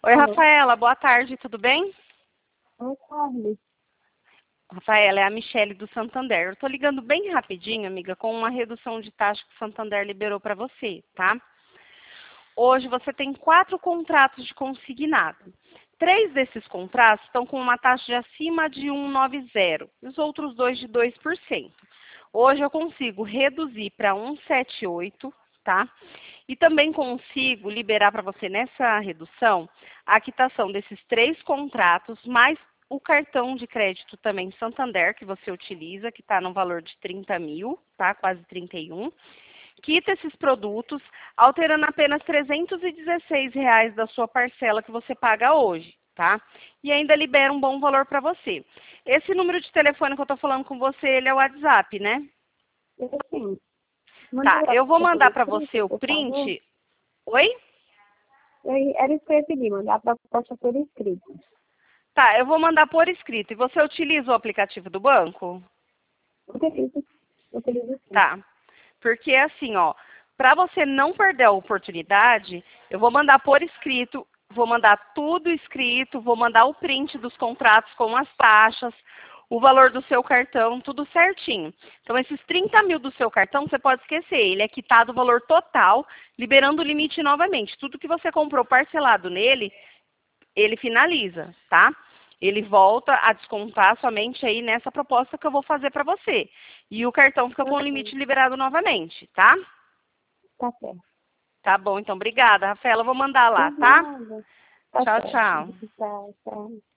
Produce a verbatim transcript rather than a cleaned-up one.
Oi, Alô? Rafaela, boa tarde, tudo bem? Boa tarde. Rafaela, é a Michele do Santander. Eu estou ligando bem rapidinho, amiga, com uma redução de taxa que o Santander liberou para você, tá? Hoje você tem quatro contratos de consignado. Três desses contratos estão com uma taxa de acima de um vírgula noventa, e os outros dois de dois por cento. Hoje eu consigo reduzir para um vírgula setenta e oito, tá? E também consigo liberar para você nessa redução a quitação desses três contratos, mais o cartão de crédito também Santander, que você utiliza, que está no valor de trinta mil, tá? Quase trinta e um. Quita esses produtos, alterando apenas trezentos e dezesseis reais da sua parcela que você paga hoje, tá? E ainda libera um bom valor para você. Esse número de telefone que eu estou falando com você, ele é o WhatsApp, né? Eu sim. Manda Tá, lá eu vou por mandar para você escrito, o por favor. print. Oi? Eu, era isso que eu ia pedir, mandar a proposta por escrito. Tá, eu vou mandar por escrito. E você utiliza o aplicativo do banco? Utilizo. Utilizo sim. Tá. Porque assim, ó, para você não perder a oportunidade, eu vou mandar por escrito, vou mandar tudo escrito, vou mandar o print dos contratos com as taxas, o valor do seu cartão, tudo certinho. Então, esses trinta mil do seu cartão, você pode esquecer, ele é quitado o valor total, liberando o limite novamente. Tudo que você comprou parcelado nele, ele finaliza, tá? Ele volta a descontar somente aí nessa proposta que eu vou fazer para você. E o cartão fica com o Ok. limite liberado novamente, tá? Tá certo. Tá bom, então obrigada, Rafaela. Eu vou mandar lá, Por tá? nada. Tá Tchau, certo. tchau. Tá, tá.